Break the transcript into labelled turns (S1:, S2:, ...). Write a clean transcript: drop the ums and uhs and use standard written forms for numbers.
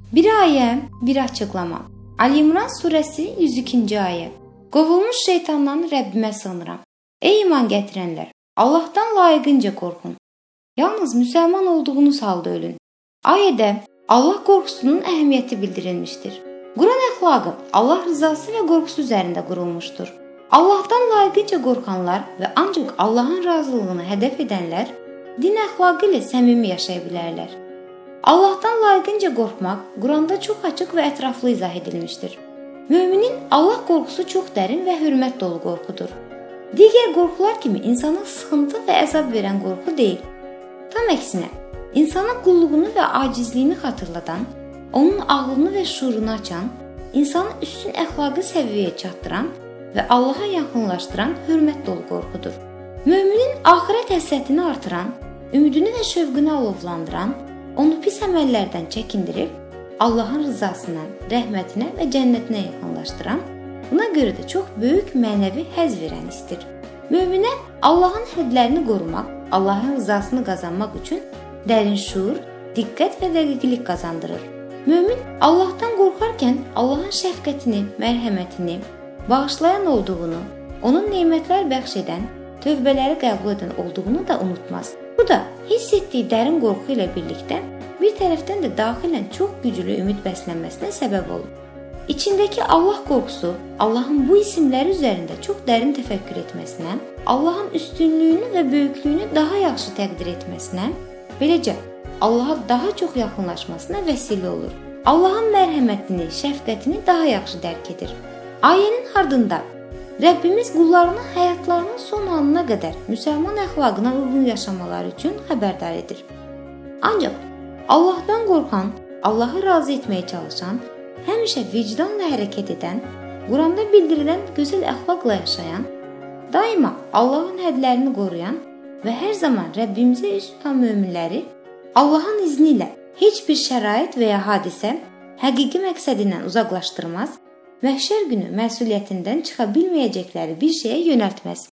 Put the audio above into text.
S1: Bir ayə, bir açıqlama. Ali İmran surəsi 102-ci ayə. Qovulmuş şeytandan Rəbbimə sığınıram. Ey iman gətirənlər, Allahdan layiqincə qorxun. Yalnız müsəlman olduğunuz halda ölün. Ayədə Allah qorxusunun əhəmiyyəti bildirilmişdir. Quran əxlaqı Allah rızası və qorxusu üzərində qurulmuşdur. Allahdan layiqincə qorxanlar və ancaq Allahın razılığını hədəf edənlər din əxlaqı ilə səmimi yaşaya bilərlər. Allahdan layiqincə qorxmaq Quranda çox açıq və ətraflı izah edilmişdir. Möminin Allah qorxusu çox dərin və hörmət dolu qorxudur. Digər qorxular kimi insana sıxıntı və əzab verən qorxu deyil. Tam əksinə, insana qulluğunu və acizliyini xatırladan, onun ağlını və şuurunu açan, insanı üstün əxlaqi səviyyəyə çatdıran və Allaha yaxınlaşdıran hörmət dolu qorxudur. Möminin axirət həsrətini artıran, ümidini və şövqünü alovlandıran, onu pis əməllərdən çəkindirib, Allahın rızasına, rəhmətinə və cənnətinə yaxınlaşdıran, buna görə də çox böyük mənəvi həzz verən istir. Möminə Allahın hədlərini qorumaq, Allahın rızasını qazanmaq üçün dərin şuur, diqqət və dəqiqlik qazandırır. Mömin Allahdan qorxarkən Allahın şəfqətini, mərhəmətini, bağışlayan olduğunu, onun nemətlər bəxş edən, tövbələri qəbul edən olduğunu da unutmaz. Bu da hiss etdiyi dərin qorxu ilə birlikdə bir tərəfdən də daxilən çox güclü ümid bəslənməsinə səbəb olur. İçindəki Allah qorxusu Allahın bu isimləri üzərində çox dərin təfəkkür etməsinə, Allahın üstünlüyünü və böyüklüyünü daha yaxşı təqdir etməsinə, beləcə Allaha daha çox yaxınlaşmasına vəsilə olur. Allahın mərhəmətini, şəfqətini daha yaxşı dərk edir. Ayənin ardında Rəbbimiz qullarını həyatlarının son anına qədər müsəlman əxlaqına uyğun yaşamaları üçün xəbərdar edir. Ancaq Allahdan qorxan, Allahı razı etməyə çalışan, həmişə vicdanla hərəkət edən, Quranda bildirilən gözəl əxlaqla yaşayan, daima Allahın hədlərini qoruyan və hər zaman Rəbbimizə üz tutan möminləri Allahın izni ilə heç bir şərait və ya hadisə həqiqi məqsədindən uzaqlaşdırmaz, məhşər günü məsuliyyətindən çıxa bilməyəcəkləri bir şeyə yönəltməz.